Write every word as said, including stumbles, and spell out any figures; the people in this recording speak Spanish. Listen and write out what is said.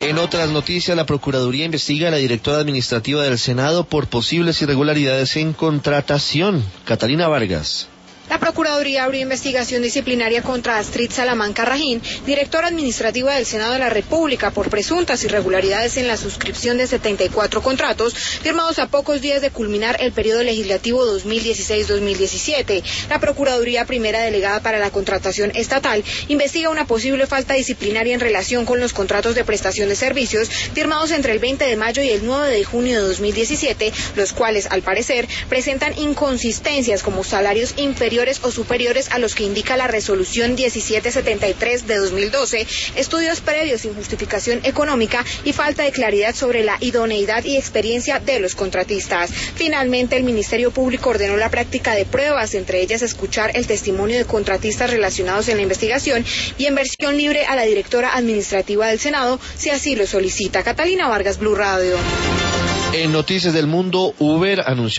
En otras noticias, la Procuraduría investiga a la directora administrativa del Senado por posibles irregularidades en contratación. Catalina Vargas. La Procuraduría abrió investigación disciplinaria contra Astrid Salamanca Rajín, directora administrativa del Senado de la República, por presuntas irregularidades en la suscripción de setenta y cuatro contratos firmados a pocos días de culminar el periodo legislativo dos mil dieciséis dos mil diecisiete. La Procuraduría Primera Delegada para la Contratación Estatal investiga una posible falta disciplinaria en relación con los contratos de prestación de servicios firmados entre el veinte de mayo y el nueve de junio de dos mil diecisiete, los cuales, al parecer, presentan inconsistencias como salarios inferiores o superiores a los que indica la resolución diecisiete setenta y tres de dos mil doce, estudios previos sin justificación económica y falta de claridad sobre la idoneidad y experiencia de los contratistas. Finalmente, el Ministerio Público ordenó la práctica de pruebas, entre ellas escuchar el testimonio de contratistas relacionados en la investigación y en versión libre a la directora administrativa del Senado, si así lo solicita. Catalina Vargas, Blue Radio. En Noticias del Mundo, Uber anunció